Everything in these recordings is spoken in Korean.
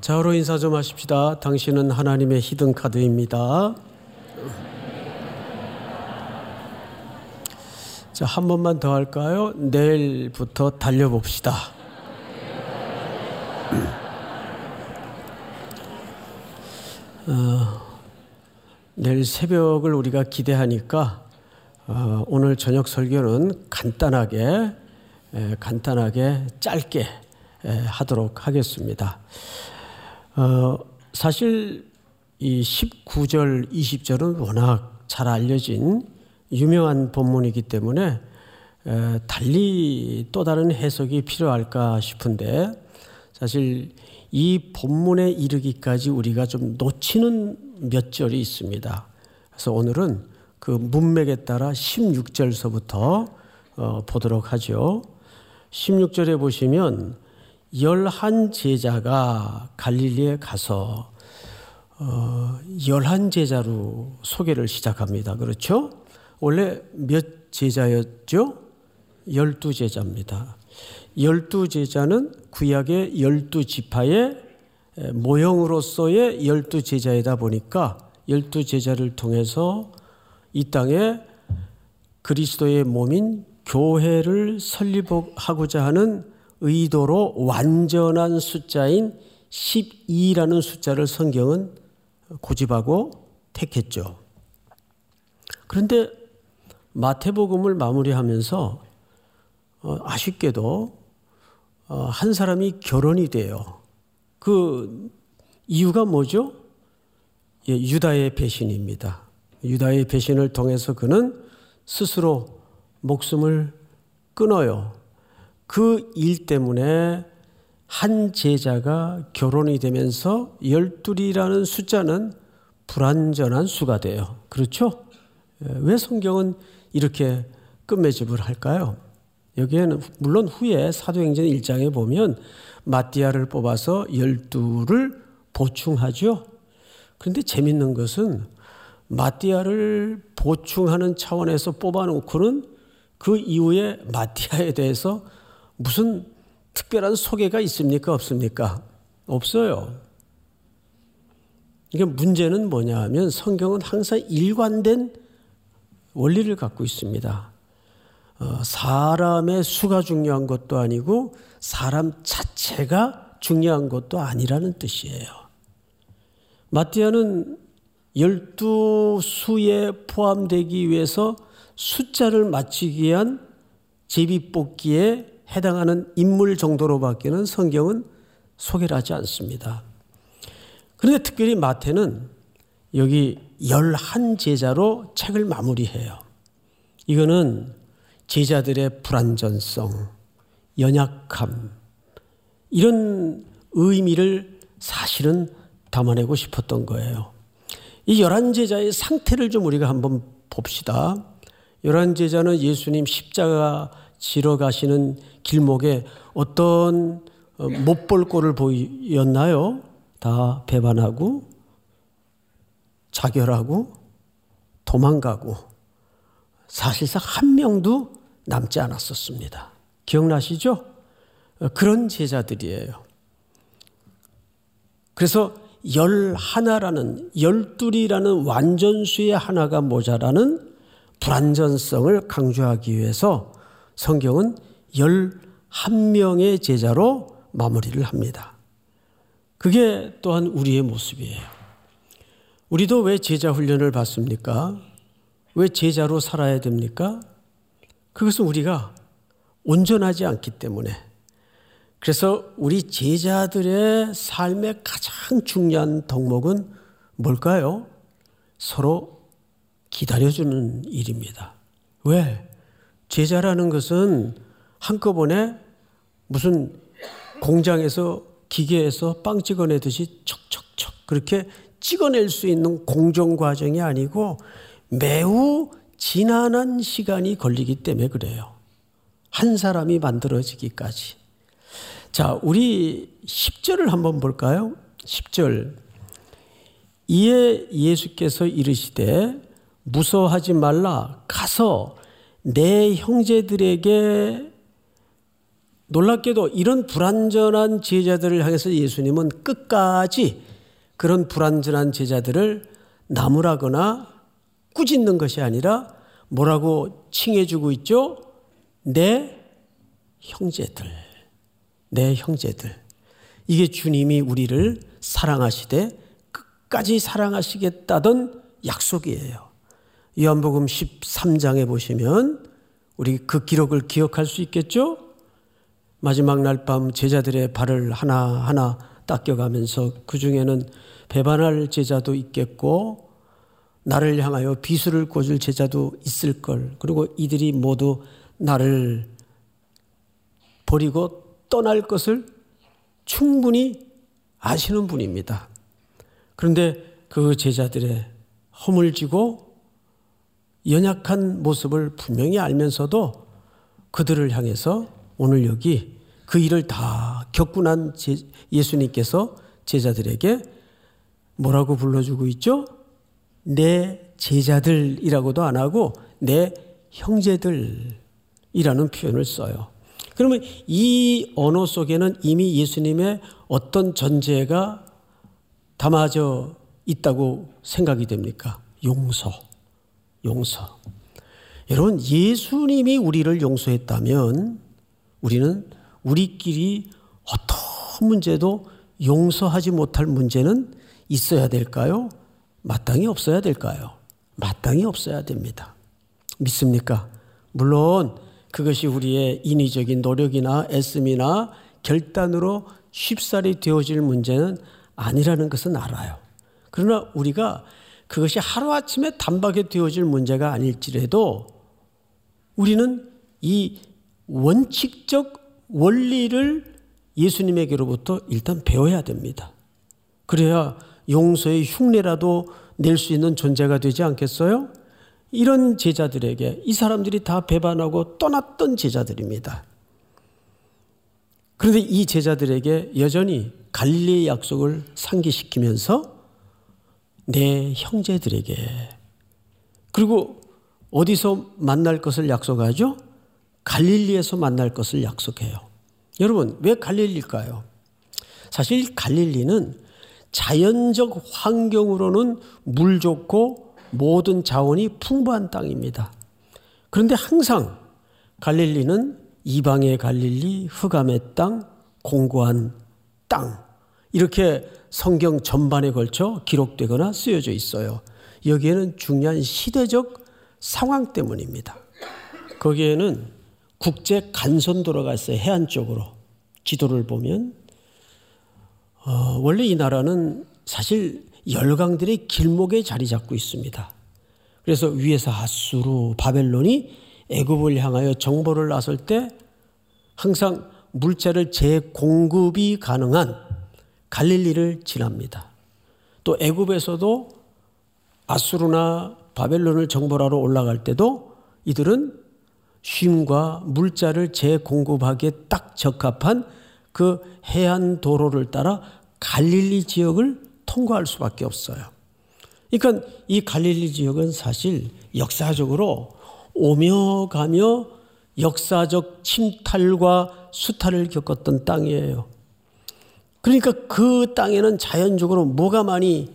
좌우로 인사 좀 하십시다. 당신은 하나님의 히든카드입니다. 자, 한 번만 더 할까요? 내일부터 달려봅시다. 내일 새벽을 우리가 기대하니까 오늘 저녁 설교는 간단하게 짧게 하도록 하겠습니다. 사실 이 19절, 20절은 워낙 잘 알려진 유명한 본문이기 때문에 달리 또 다른 해석이 필요할까 싶은데, 사실 이 본문에 이르기까지 우리가 좀 놓치는 몇 절이 있습니다. 그래서 오늘은 그 문맥에 따라 16절서부터 보도록 하죠. 16절에 보시면 11 제자가 갈릴리에 가서 11 제자로 소개를 시작합니다. 그렇죠? 원래 몇 제자였죠? 12 제자입니다. 12 제자는 구약의 12지파의 모형으로서의 12 제자이다 보니까 12 제자를 통해서 이 땅에 그리스도의 몸인 교회를 설립하고자 하는 의도로 완전한 숫자인 12라는 숫자를 성경은 고집하고 택했죠. 그런데 마태복음을 마무리하면서 아쉽게도 한 사람이 결혼이 돼요. 그 이유가 뭐죠? 유다의 배신입니다. 유다의 배신을 통해서 그는 스스로 목숨을 끊어요. 그 일 때문에 한 제자가 결혼이 되면서 12이라는 숫자는 불완전한 수가 돼요. 그렇죠? 왜 성경은 이렇게 끝맺음을 할까요? 여기에는 물론 후에 사도행전 1장에 보면 마띠아를 뽑아서 12를 보충하죠. 그런데 재밌는 것은 마띠아를 보충하는 차원에서 뽑아놓고는 그 이후에 마띠아에 대해서 무슨 특별한 소개가 있습니까? 없습니까? 없어요. 이게 문제는 뭐냐 하면 성경은 항상 일관된 원리를 갖고 있습니다. 사람의 수가 중요한 것도 아니고 사람 자체가 중요한 것도 아니라는 뜻이에요. 마띠아는 12수에 포함되기 위해서 숫자를 맞추기 위한 제비뽑기에 해당하는 인물 정도로밖에는 성경은 소개를 하지 않습니다. 그런데 특별히 마태는 여기 11 제자로 책을 마무리해요. 이거는 제자들의 불완전성, 연약함, 이런 의미를 사실은 담아내고 싶었던 거예요. 이 11 제자의 상태를 좀 우리가 한번 봅시다. 11 제자는 예수님 십자가 지러 가시는 길목에 어떤 못 볼 꼴을 보였나요? 다 배반하고 자결하고 도망가고 사실상 한 명도 남지 않았었습니다. 기억나시죠? 그런 제자들이에요. 그래서 11라는 12이라는 완전수의 하나가 모자라는 불완전성을 강조하기 위해서 성경은 11명의 제자로 마무리를 합니다. 그게 또한 우리의 모습이에요. 우리도 왜 제자 훈련을 받습니까? 왜 제자로 살아야 됩니까? 그것은 우리가 온전하지 않기 때문에. 그래서 우리 제자들의 삶의 가장 중요한 덕목은 뭘까요? 서로 기다려주는 일입니다. 왜? 제자라는 것은 한꺼번에 무슨 공장에서 기계에서 빵 찍어내듯이 척척척 그렇게 찍어낼 수 있는 공정 과정이 아니고 매우 지난한 시간이 걸리기 때문에 그래요. 한 사람이 만들어지기까지. 자, 우리 10절을 한번 볼까요? 10절. 이에 예수께서 이르시되 무서워하지 말라. 가서 내 형제들에게 놀랍게도 이런 불완전한 제자들을 향해서 예수님은 끝까지 그런 불완전한 제자들을 나무라거나 꾸짖는 것이 아니라 뭐라고 칭해주고 있죠? 내 형제들, 내 형제들. 이게 주님이 우리를 사랑하시되 끝까지 사랑하시겠다던 약속이에요. 요한복음 13장에 보시면 우리 그 기록을 기억할 수 있겠죠? 마지막 날 밤 제자들의 발을 하나하나 닦여가면서 그 중에는 배반할 제자도 있겠고 나를 향하여 비수를 꽂을 제자도 있을 걸. 그리고 이들이 모두 나를 버리고 떠날 것을 충분히 아시는 분입니다. 그런데 그 제자들의 허물지고 연약한 모습을 분명히 알면서도 그들을 향해서 오늘 여기 그 일을 다 겪고 난 예수님께서 제자들에게 뭐라고 불러주고 있죠? 내 제자들이라고도 안 하고 내 형제들이라는 표현을 써요. 그러면 이 언어 속에는 이미 예수님의 어떤 전제가 담아져 있다고 생각이 됩니까? 용서. 여러분, 예수님이 우리를 용서했다면 우리는 우리끼리 어떤 문제도 용서하지 못할 문제는 있어야 될까요? 마땅히 없어야 될까요? 마땅히 없어야 됩니다. 믿습니까? 물론 그것이 우리의 인위적인 노력이나 애씀이나 결단으로 쉽사리 되어질 문제는 아니라는 것은 알아요. 그러나 우리가 그것이 하루아침에 단박에 되어질 문제가 아닐지라도 우리는 이 원칙적 원리를 예수님에게로부터 일단 배워야 됩니다. 그래야 용서의 흉내라도 낼 수 있는 존재가 되지 않겠어요? 이런 제자들에게 이 사람들이 다 배반하고 떠났던 제자들입니다. 그런데 이 제자들에게 여전히 갈릴리의 약속을 상기시키면서 내 형제들에게 그리고 어디서 만날 것을 약속하죠? 갈릴리에서 만날 것을 약속해요. 여러분, 왜 갈릴리일까요? 사실 갈릴리는 자연적 환경으로는 물 좋고 모든 자원이 풍부한 땅입니다. 그런데 항상 갈릴리는 이방의 갈릴리, 흑암의 땅, 공고한 땅 이렇게 성경 전반에 걸쳐 기록되거나 쓰여져 있어요. 여기에는 중요한 시대적 상황 때문입니다. 거기에는 국제 간선도로가 있어요. 해안 쪽으로. 지도를 보면 원래 이 나라는 사실 열강들의 길목에 자리 잡고 있습니다. 그래서 위에서 아수르, 바벨론이 애굽을 향하여 정보를 나설 때 항상 물자를 재공급이 가능한 갈릴리를 지납니다. 또 애굽에서도 아수르나 바벨론을 정벌하러 올라갈 때도 이들은 쉼과 물자를 재공급하기에 딱 적합한 그 해안 도로를 따라 갈릴리 지역을 통과할 수밖에 없어요. 그러니까 이 갈릴리 지역은 사실 역사적으로 오며 가며 역사적 침탈과 수탈을 겪었던 땅이에요. 그러니까 그 땅에는 자연적으로 뭐가 많이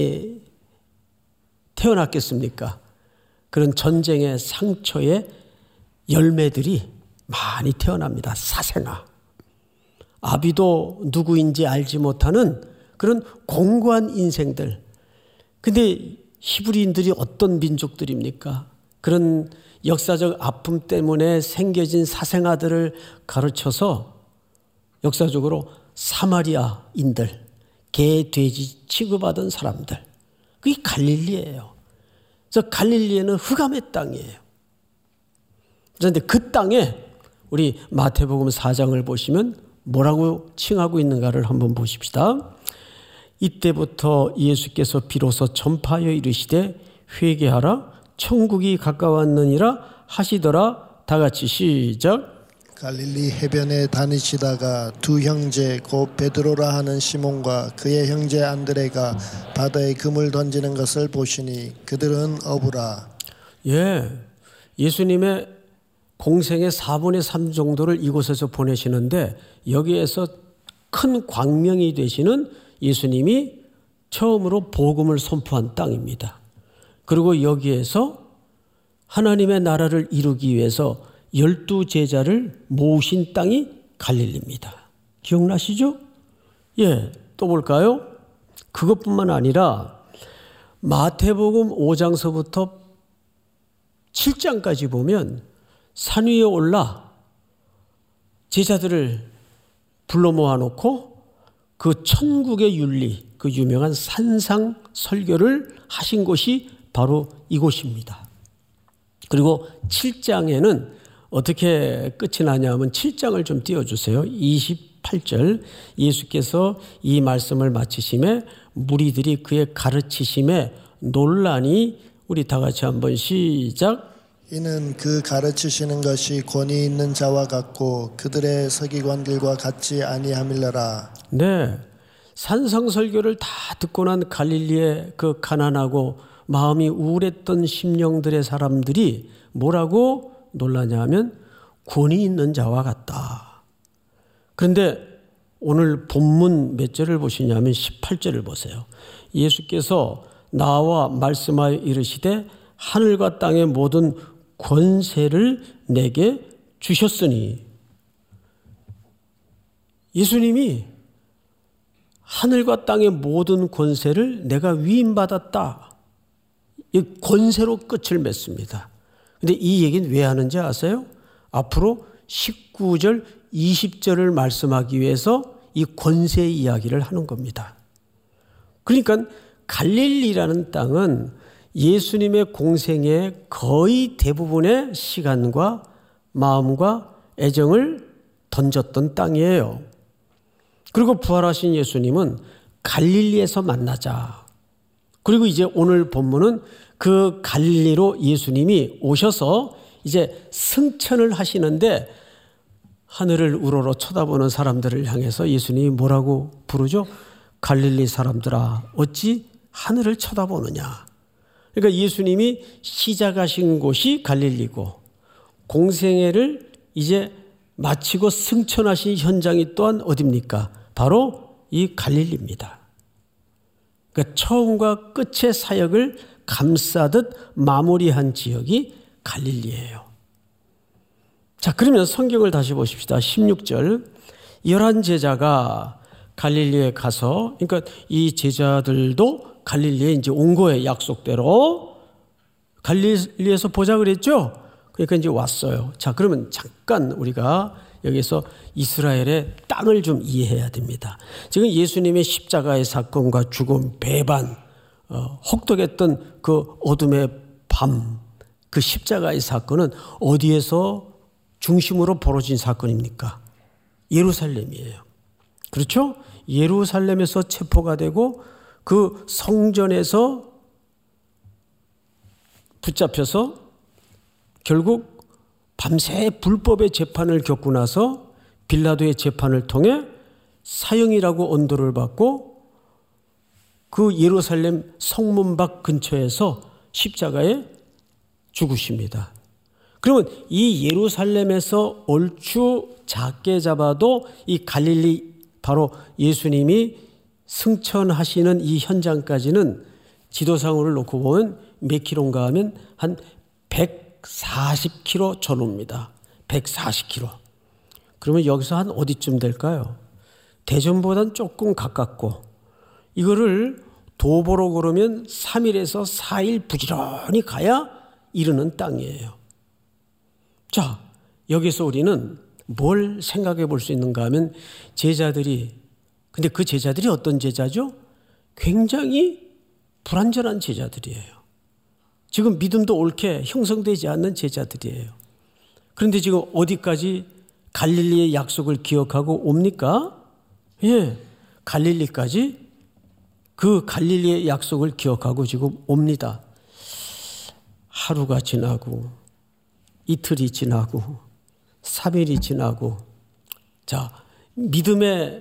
태어났겠습니까? 그런 전쟁의 상처의 열매들이 많이 태어납니다. 사생아. 아비도 누구인지 알지 못하는 그런 공고한 인생들. 근데 히브리인들이 어떤 민족들입니까? 그런 역사적 아픔 때문에 생겨진 사생아들을 가르쳐서 역사적으로 사마리아인들, 개, 돼지 취급하던 사람들. 그게 갈릴리예요. 그래서 갈릴리에는 흑암의 땅이에요. 그런데 그 땅에 우리 마태복음 4장을 보시면 뭐라고 칭하고 있는가를 한번 보십시다. 이때부터 예수께서 비로소 전파하여 이르시되 회개하라 천국이 가까웠느니라 하시더라. 다 같이 시작. 갈릴리 해변에 다니시다가 두 형제 곧 베드로라 하는 시몬과 그의 형제 안드레가 바다에 금을 던지는 것을 보시니 그들은 어부라. 예수님의 공생의 4분의 3 정도를 이곳에서 보내시는데 여기에서 큰 광명이 되시는 예수님이 처음으로 복음을 선포한 땅입니다. 그리고 여기에서 하나님의 나라를 이루기 위해서 12제자를 모으신 땅이 갈릴리입니다. 기억나시죠? 예, 또 볼까요? 그것뿐만 아니라 마태복음 5장서부터 7장까지 보면 산 위에 올라 제자들을 불러 모아놓고 그 천국의 윤리, 그 유명한 산상 설교를 하신 곳이 바로 이곳입니다. 그리고 7장에는 어떻게 끝이 나냐면 7장을 좀 띄워주세요. 28절 예수께서 이 말씀을 마치심에 무리들이 그의 가르치심에 논란이 우리 다 같이 한번 시작. 이는 그 가르치시는 것이 권위 있는 자와 같고 그들의 서기관들과 같지 아니함일러라. 네, 산상설교를 다 듣고 난 갈릴리의 그 가난하고 마음이 우울했던 심령들의 사람들이 뭐라고 놀라냐 하면 권위 있는 자와 같다. 그런데 오늘 본문 몇 절을 보시냐면 18절을 보세요. 예수께서 나와 말씀하여 이르시되 하늘과 땅의 모든 권세를 내게 주셨으니, 예수님이 하늘과 땅의 모든 권세를 내가 위임받았다. 이 권세로 끝을 맺습니다. 그런데 이 얘기는 왜 하는지 아세요? 앞으로 19절, 20절을 말씀하기 위해서 이 권세 이야기를 하는 겁니다. 그러니까 갈릴리라는 땅은 예수님의 공생의 거의 대부분의 시간과 마음과 애정을 던졌던 땅이에요. 그리고 부활하신 예수님은 갈릴리에서 만나자. 그리고 이제 오늘 본문은 그 갈릴리로 예수님이 오셔서 이제 승천을 하시는데 하늘을 우러러 쳐다보는 사람들을 향해서 예수님이 뭐라고 부르죠? 갈릴리 사람들아, 어찌 하늘을 쳐다보느냐. 그러니까 예수님이 시작하신 곳이 갈릴리고 공생애를 이제 마치고 승천하신 현장이 또한 어디입니까? 바로 이 갈릴리입니다. 그러니까 처음과 끝의 사역을 감싸듯 마무리한 지역이 갈릴리예요. 자, 그러면 성경을 다시 보십시다. 16절 11제자가 갈릴리에 가서, 그러니까 이 제자들도 갈릴리에 이제 온 거예요. 약속대로. 갈릴리에서 보자 그랬죠? 그러니까 이제 왔어요. 자, 그러면 잠깐 우리가 여기서 이스라엘의 땅을 좀 이해해야 됩니다. 지금 예수님의 십자가의 사건과 죽음, 배반, 혹독했던 그 어둠의 밤, 그 십자가의 사건은 어디에서 중심으로 벌어진 사건입니까? 예루살렘이에요. 그렇죠? 예루살렘에서 체포가 되고 그 성전에서 붙잡혀서 결국 밤새 불법의 재판을 겪고 나서 빌라도의 재판을 통해 사형이라고 언도를 받고 그 예루살렘 성문 밖 근처에서 십자가에 죽으십니다. 그러면 이 예루살렘에서 얼추 작게 잡아도 이 갈릴리, 바로 예수님이 승천하시는 이 현장까지는 지도상으로 놓고 보면 몇 킬로인가 하면 한 140km 전후입니다. 140km. 그러면 여기서 한 어디쯤 될까요? 대전보다는 조금 가깝고, 이거를 도보로 걸으면 3일에서 4일 부지런히 가야 이르는 땅이에요. 자, 여기서 우리는 뭘 생각해 볼 수 있는가 하면 제자들이, 근데 그 제자들이 어떤 제자죠? 굉장히 불완전한 제자들이에요. 지금 믿음도 옳게 형성되지 않는 제자들이에요. 그런데 지금 어디까지 갈릴리의 약속을 기억하고 옵니까? 예, 갈릴리까지 그 갈릴리의 약속을 기억하고 지금 옵니다. 하루가 지나고 이틀이 지나고 3일이 지나고, 자, 믿음의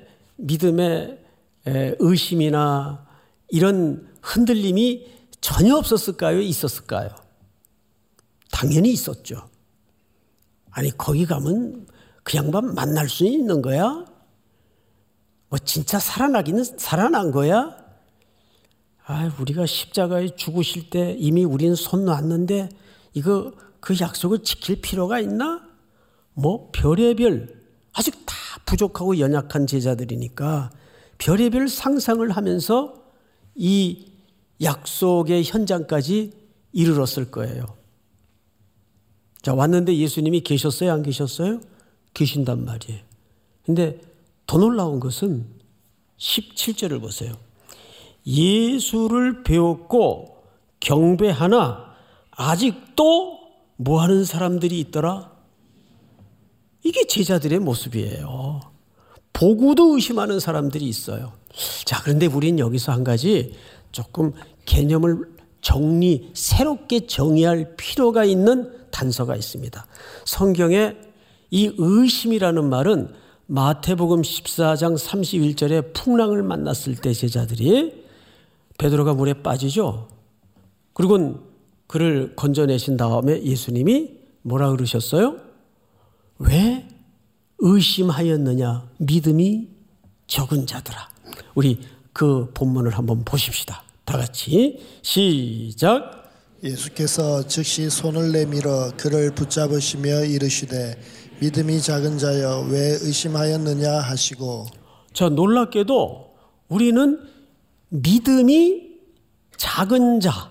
의심이나 이런 흔들림이 전혀 없었을까요? 있었을까요? 당연히 있었죠. 아니 거기 가면 그 양반 만날 수 있는 거야? 뭐 진짜 살아나기는 살아난 거야? 우리가 십자가에 죽으실 때 이미 우리는 손 놨는데 이거 그 약속을 지킬 필요가 있나? 뭐 별의별 아직 다 부족하고 연약한 제자들이니까 별의별 상상을 하면서 이 약속의 현장까지 이르렀을 거예요. 자, 왔는데 예수님이 계셨어요? 안 계셨어요? 계신단 말이에요. 근데 더 놀라운 것은 17절을 보세요. 예수를 배웠고 경배하나 아직도 뭐 하는 사람들이 있더라? 이게 제자들의 모습이에요. 보고도 의심하는 사람들이 있어요. 자, 그런데 우리는 여기서 한 가지 조금 개념을 새롭게 정의할 필요가 있는 단서가 있습니다. 성경에 이 의심이라는 말은 마태복음 14장 31절에 풍랑을 만났을 때 제자들이 베드로가 물에 빠지죠. 그리고 그를 건져내신 다음에 예수님이 뭐라 그러셨어요? 왜 의심하였느냐? 믿음이 적은 자들아. 우리 그 본문을 한번 보십시다. 다 같이 시작. 예수께서 즉시 손을 내밀어 그를 붙잡으시며 이르시되 믿음이 작은 자여 왜 의심하였느냐 하시고. 자, 놀랍게도 우리는 믿음이 작은 자.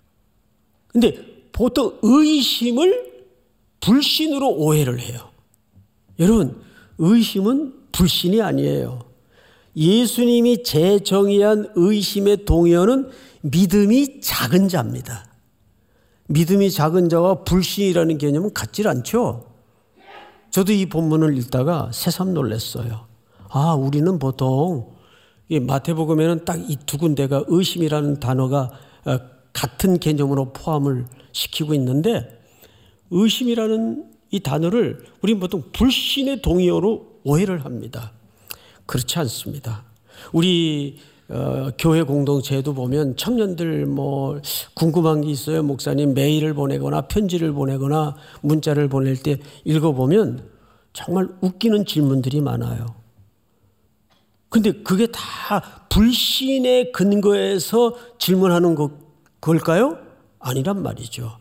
근데 보통 의심을 불신으로 오해를 해요. 여러분, 의심은 불신이 아니에요. 예수님이 재정의한 의심의 동의어는 믿음이 작은 자입니다. 믿음이 작은 자와 불신이라는 개념은 같질 않죠. 저도 이 본문을 읽다가 새삼 놀랐어요. 우리는 보통 마태복음에는 딱 이 두 군데가 의심이라는 단어가 같은 개념으로 포함을 시키고 있는데 의심이라는 이 단어를 우리는 보통 불신의 동의어로 오해를 합니다. 그렇지 않습니다. 우리 교회 공동체에도 보면 청년들 뭐 궁금한 게 있어요. 목사님 메일을 보내거나 편지를 보내거나 문자를 보낼 때 읽어보면 정말 웃기는 질문들이 많아요. 근데 그게 다 불신의 근거에서 질문하는 걸까요? 아니란 말이죠.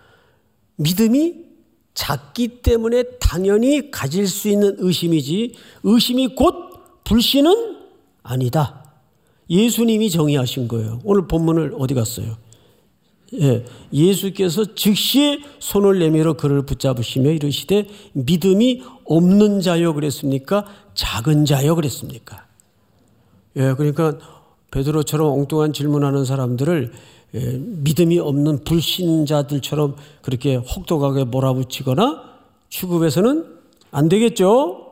믿음이 작기 때문에 당연히 가질 수 있는 의심이지 의심이 곧 불신은 아니다. 예수님이 정의하신 거예요. 오늘 본문을 어디 갔어요? 예수께서 즉시 손을 내밀어 그를 붙잡으시며 이르시되 믿음이 없는 자여 그랬습니까? 작은 자여 그랬습니까? 그러니까 베드로처럼 엉뚱한 질문하는 사람들을 믿음이 없는 불신자들처럼 그렇게 혹독하게 몰아붙이거나 취급해서는 안 되겠죠?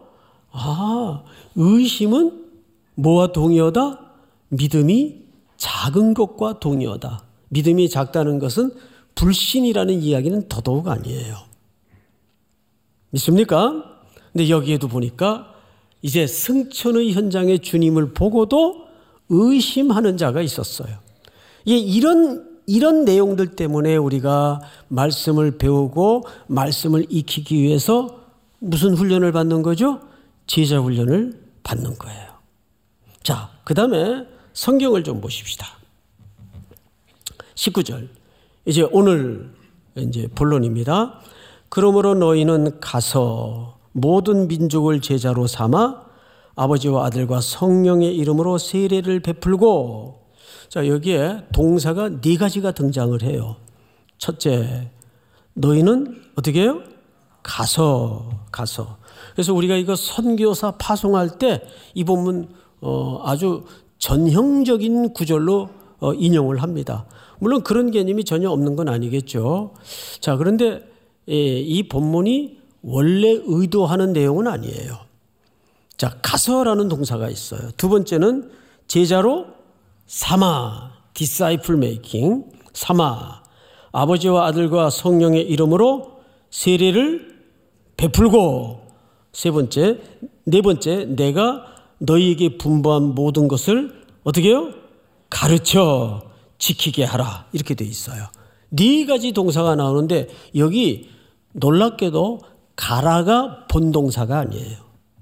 의심은 뭐와 동의어다? 믿음이 작은 것과 동의어다. 믿음이 작다는 것은 불신이라는 이야기는 더더욱 아니에요. 믿습니까? 근데 여기에도 보니까 이제 승천의 현장에 주님을 보고도 의심하는 자가 있었어요. 이런 내용들 때문에 우리가 말씀을 배우고 말씀을 익히기 위해서 무슨 훈련을 받는 거죠? 제자 훈련을 받는 거예요. 자, 그 다음에 성경을 좀 보십시다. 19절. 이제 오늘 본론입니다. 그러므로 너희는 가서 모든 민족을 제자로 삼아 아버지와 아들과 성령의 이름으로 세례를 베풀고. 자, 여기에 동사가 4가지가 등장을 해요. 첫째, 너희는 어떻게 해요? 가서. 그래서 우리가 이거 선교사 파송할 때 이 본문 아주 전형적인 구절로 인용을 합니다. 물론 그런 개념이 전혀 없는 건 아니겠죠. 자, 그런데 이 본문이 원래 의도하는 내용은 아니에요. 자, 가서라는 동사가 있어요. 두 번째는 제자로 삼아, disciple making, 삼아, 아버지와 아들과 성령의 이름으로 세례를 베풀고. 네 번째, 내가 너희에게 분부한 모든 것을 어떻게 해요? 가르쳐 지키게 하라. 이렇게 돼 있어요. 4가지 동사가 나오는데 여기 놀랍게도 가라가 본동사가 아니에요.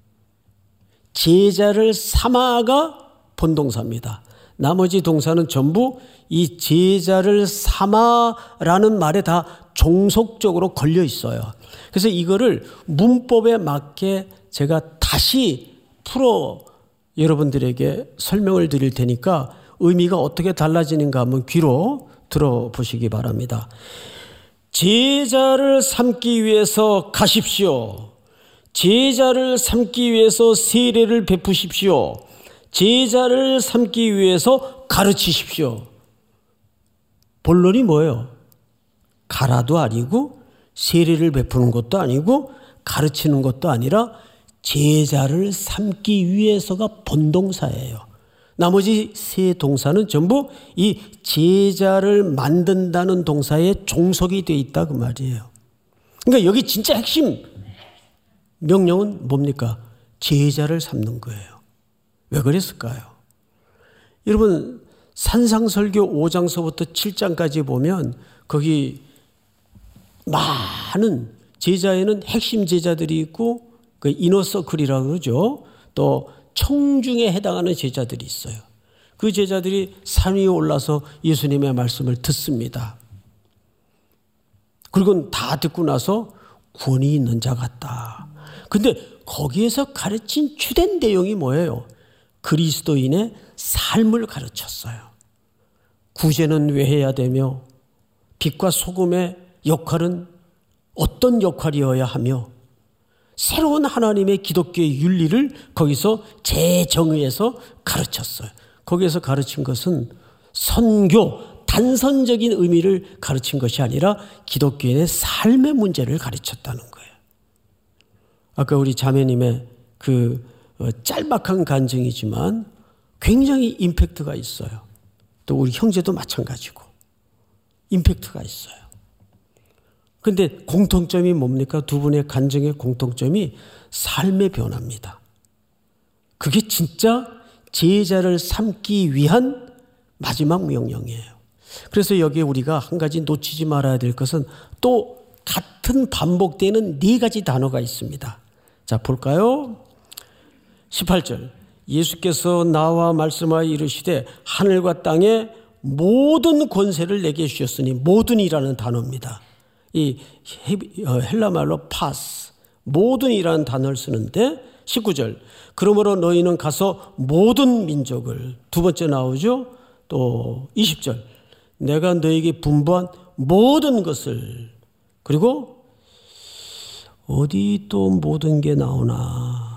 제자를 삼아가 본동사입니다. 나머지 동사는 전부 이 제자를 삼아라는 말에 다 종속적으로 걸려 있어요. 그래서 이거를 문법에 맞게 제가 다시 풀어 여러분들에게 설명을 드릴 테니까 의미가 어떻게 달라지는가 한번 귀로 들어보시기 바랍니다. 제자를 삼기 위해서 가십시오. 제자를 삼기 위해서 세례를 베푸십시오. 제자를 삼기 위해서 가르치십시오. 본론이 뭐예요? 가라도 아니고 세례를 베푸는 것도 아니고 가르치는 것도 아니라 제자를 삼기 위해서가 본동사예요. 나머지 세 동사는 전부 이 제자를 만든다는 동사에 종속이 되어 있다 그 말이에요. 그러니까 여기 진짜 핵심 명령은 뭡니까? 제자를 삼는 거예요. 왜 그랬을까요? 여러분 산상설교 5장서부터 7장까지 보면 거기 많은 제자에는 핵심 제자들이 있고 그 이너서클이라고 그러죠. 또 청중에 해당하는 제자들이 있어요. 그 제자들이 산 위에 올라서 예수님의 말씀을 듣습니다. 그리고 다 듣고 나서 구원이 있는 자 같다. 근데 거기에서 가르친 주된 내용이 뭐예요? 그리스도인의 삶을 가르쳤어요. 구제는 왜 해야 되며 빛과 소금의 역할은 어떤 역할이어야 하며 새로운 하나님의 기독교의 윤리를 거기서 재정의해서 가르쳤어요. 거기에서 가르친 것은 선교, 단선적인 의미를 가르친 것이 아니라 기독교인의 삶의 문제를 가르쳤다는 거예요. 아까 우리 자매님의 그 짤막한 간증이지만 굉장히 임팩트가 있어요. 또 우리 형제도 마찬가지고 임팩트가 있어요. 그런데 공통점이 뭡니까? 두 분의 간증의 공통점이 삶의 변화입니다. 그게 진짜 제자를 삼기 위한 마지막 명령이에요. 그래서 여기에 우리가 한 가지 놓치지 말아야 될 것은 또 같은 반복되는 네 가지 단어가 있습니다. 자, 볼까요? 18절. 예수께서 나와 말씀하여 이르시되 하늘과 땅의 모든 권세를 내게 주셨으니 모든이라는 단어입니다. 이 헬라 말로 파스, 모든이라는 단어를 쓰는데 19절. 그러므로 너희는 가서 모든 민족을, 두 번째 나오죠. 또 20절. 내가 너에게 분부한 모든 것을, 그리고 어디 또 모든 게 나오나?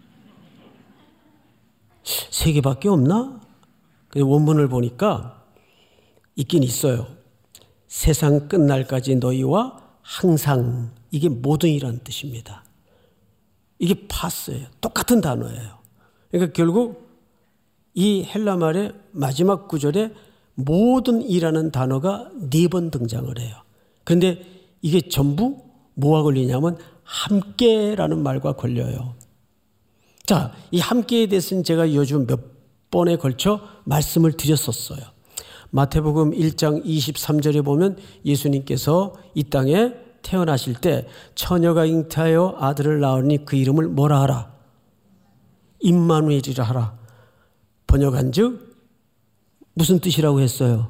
세 개밖에 없나? 원문을 보니까 있긴 있어요. 세상 끝날까지 너희와 항상, 이게 모든이라는 뜻입니다. 이게 파스예요. 똑같은 단어예요. 그러니까 결국 이 헬라 말의 마지막 구절에 모든이라는 단어가 4번 등장을 해요. 그런데 이게 전부 뭐와 걸리냐면 함께라는 말과 걸려요. 자, 이 함께에 대해서는 제가 요즘 몇 번에 걸쳐 말씀을 드렸었어요. 마태복음 1장 23절에 보면 예수님께서 이 땅에 태어나실 때 처녀가 잉태하여 아들을 낳으니 그 이름을 뭐라 하라? 임마누엘이라 하라. 번역한 즉 무슨 뜻이라고 했어요?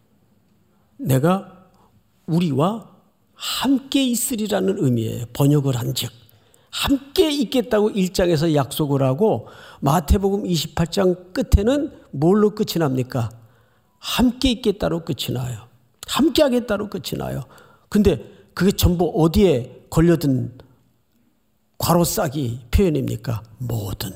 내가 우리와 함께 있으리라는 의미예요. 번역을 한 즉. 함께 있겠다고 1장에서 약속을 하고 마태복음 28장 끝에는 뭘로 끝이 납니까? 함께 있겠다로 끝이 나요. 함께 하겠다로 끝이 나요. 근데 그게 전부 어디에 걸려든 괄호싸기 표현입니까? 모든.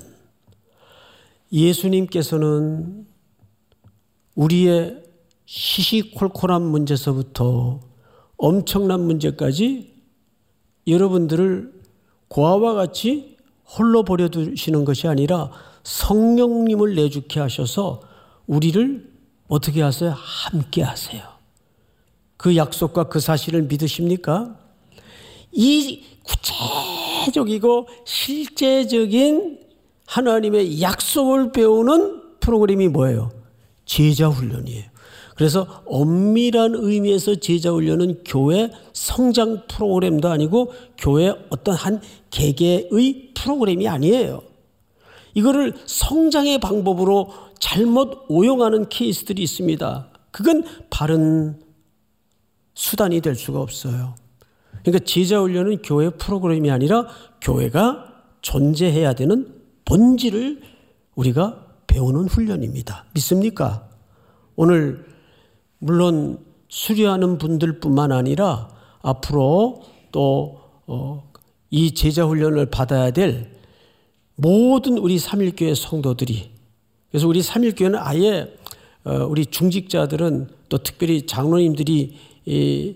예수님께서는 우리의 시시콜콜한 문제서부터 엄청난 문제까지 여러분들을 고아와 같이 홀로 버려두시는 것이 아니라 성령님을 내주게 하셔서 우리를 어떻게 하세요? 함께 하세요. 그 약속과 그 사실을 믿으십니까? 이 구체적이고 실제적인 하나님의 약속을 배우는 프로그램이 뭐예요? 제자 훈련이에요. 그래서 엄밀한 의미에서 제자훈련은 교회 성장 프로그램도 아니고 교회 어떤 한 개개의 프로그램이 아니에요. 이거를 성장의 방법으로 잘못 오용하는 케이스들이 있습니다. 그건 바른 수단이 될 수가 없어요. 그러니까 제자훈련은 교회 프로그램이 아니라 교회가 존재해야 되는 본질을 우리가 배우는 훈련입니다. 믿습니까? 오늘 물론 수료하는 분들뿐만 아니라 앞으로 또 이 제자훈련을 받아야 될 모든 우리 삼일교회 성도들이, 그래서 우리 삼일교회는 아예 우리 중직자들은 또 특별히 장로님들이 이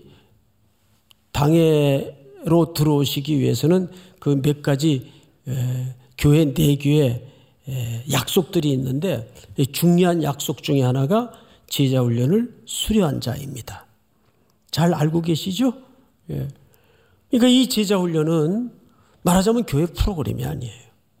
당회로 들어오시기 위해서는 그 몇 가지 교회 내교의 약속들이 있는데 중요한 약속 중에 하나가 제자훈련을 수료한 자입니다. 잘 알고 계시죠? 예. 그러니까 이 제자훈련은 말하자면 교회 프로그램이 아니에요.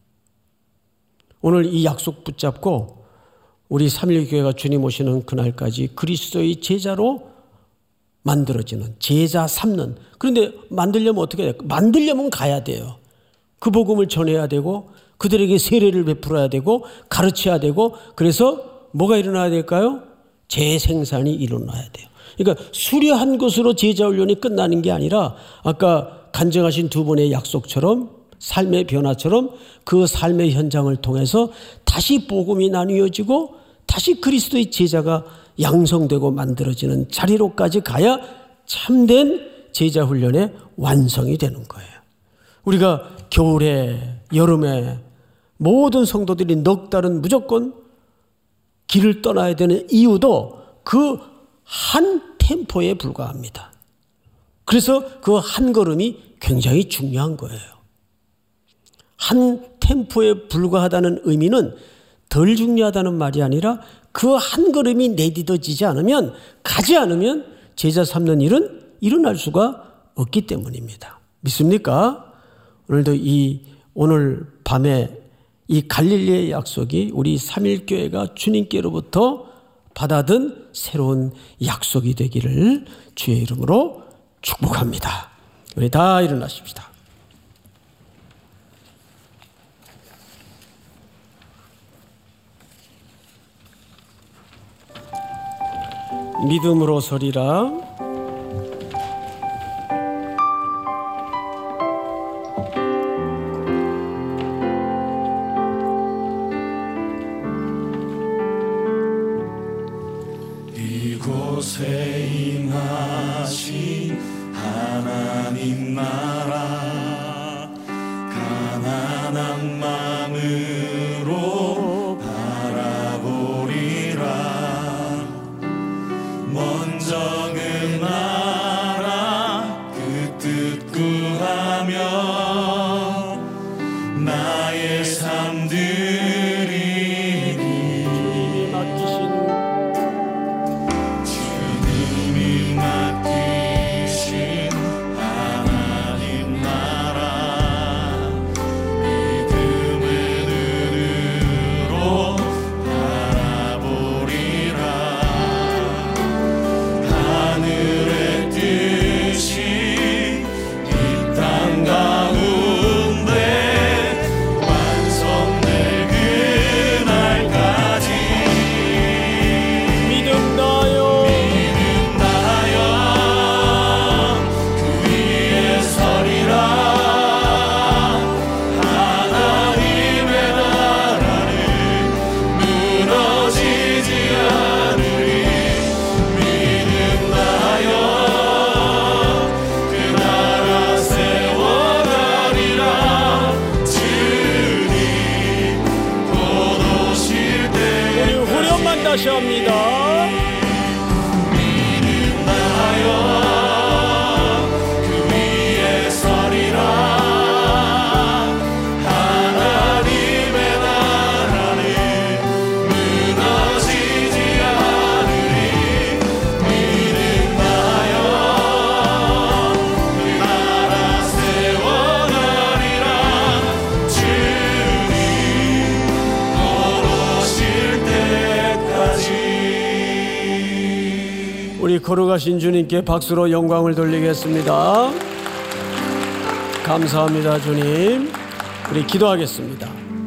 오늘 이 약속 붙잡고 우리 삼일교회가 주님 오시는 그날까지 그리스도의 제자로 만들어지는, 제자 삼는. 그런데 만들려면 어떻게 해야 돼요? 만들려면 가야 돼요. 그 복음을 전해야 되고 그들에게 세례를 베풀어야 되고 가르쳐야 되고, 그래서 뭐가 일어나야 될까요? 재생산이 일어나야 돼요. 그러니까 수료한 것으로 제자훈련이 끝나는 게 아니라 아까 간증하신 두 분의 약속처럼, 삶의 변화처럼 그 삶의 현장을 통해서 다시 복음이 나뉘어지고 다시 그리스도의 제자가 양성되고 만들어지는 자리로까지 가야 참된 제자훈련의 완성이 되는 거예요. 우리가 겨울에, 여름에 모든 성도들이 넉 달은 무조건 길을 떠나야 되는 이유도 그 한 템포에 불과합니다. 그래서 그 한 걸음이 굉장히 중요한 거예요. 한 템포에 불과하다는 의미는 덜 중요하다는 말이 아니라 그 한 걸음이 내딛어지지 않으면, 가지 않으면 제자 삼는 일은 일어날 수가 없기 때문입니다. 믿습니까? 오늘도 오늘 밤에 이 갈릴리의 약속이 우리 삼일교회가 주님께로부터 받아든 새로운 약속이 되기를 주의 이름으로 축복합니다. 우리 다 일어나십시다. 믿음으로 서리라. 이곳에 임하신 하나님 나라, 가난한 마음으로 바라보리라. 먼저 그 나라 그 뜻 구하며 나의 삶 드리니, 주님이 맡기신 하나님 나라, 믿음의 눈으로 바라보리라. 하늘의 뜻이 이 땅 가운데 완성될 그날까지 믿음나여 그 위에 서리라. 하나님의 나라는 무너지지 않으리. 믿음나여 그 나라 세워가리라. 주님 곧 오실 때 우리 후렴만 다시 합니다. 믿음나여 그 위에 서리라. 하나님의 나라는 무너지지 않으리. 믿음나여 그 나라 세워가리라. 주님 곧 오실 때까지. 우리 걸어가신 주님께 박수로 영광을 돌리겠습니다. 감사합니다, 주님. 우리 기도하겠습니다.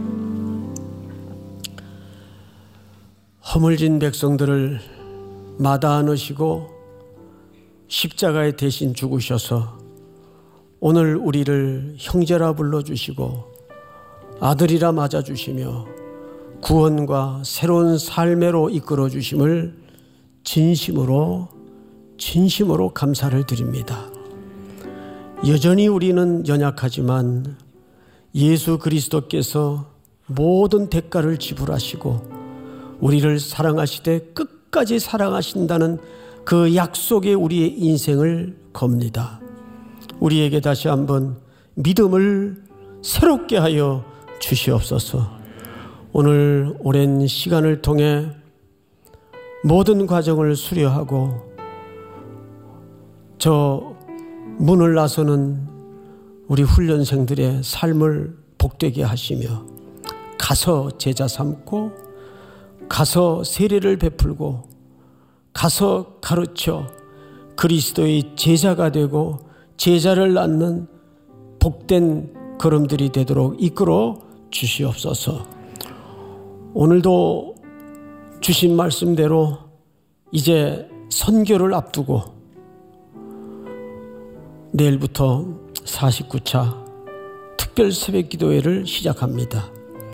허물진 백성들을 마다 안으시고 십자가에 대신 죽으셔서 오늘 우리를 형제라 불러주시고 아들이라 맞아주시며 구원과 새로운 삶으로 이끌어주심을 진심으로 감사를 드립니다. 여전히 우리는 연약하지만 예수 그리스도께서 모든 대가를 지불하시고 우리를 사랑하시되 끝까지 사랑하신다는 그 약속에 우리의 인생을 겁니다. 우리에게 다시 한번 믿음을 새롭게 하여 주시옵소서. 오늘 오랜 시간을 통해 모든 과정을 수료하고 저 문을 나서는 우리 훈련생들의 삶을 복되게 하시며 가서 제자 삼고 가서 세례를 베풀고 가서 가르쳐 그리스도의 제자가 되고 제자를 낳는 복된 걸음들이 되도록 이끌어 주시옵소서. 오늘도 주신 말씀대로 이제 선교를 앞두고 내일부터 49차 특별 새벽기도회를 시작합니다.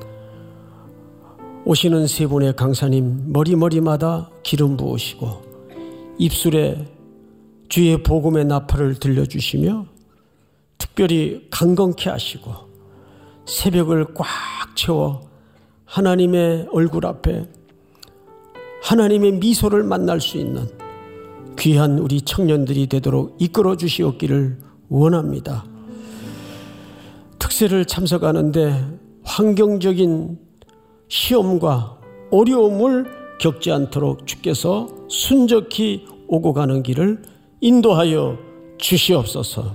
오시는 세 분의 강사님 머리마다 기름 부으시고 입술에 주의 복음의 나팔을 들려주시며 특별히 강건케 하시고 새벽을 꽉 채워 하나님의 얼굴 앞에 하나님의 미소를 만날 수 있는 귀한 우리 청년들이 되도록 이끌어 주시옵기를 원합니다. 특세를 참석하는데 환경적인 시험과 어려움을 겪지 않도록 주께서 순적히 오고 가는 길을 인도하여 주시옵소서.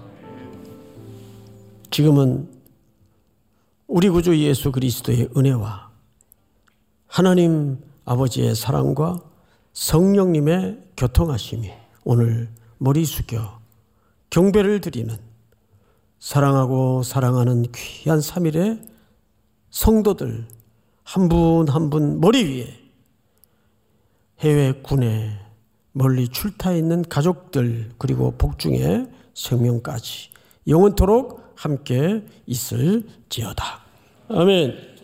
지금은 우리 구주 예수 그리스도의 은혜와 하나님 아버지의 사랑과 성령님의 교통하심이 오늘 머리 숙여 경배를 드리는 사랑하고 사랑하는 귀한 3일의 성도들 한 분 한 분 머리 위에 해외 군에 멀리 출타해 있는 가족들 그리고 복중의 생명까지 영원토록 함께 있을지어다. 아멘.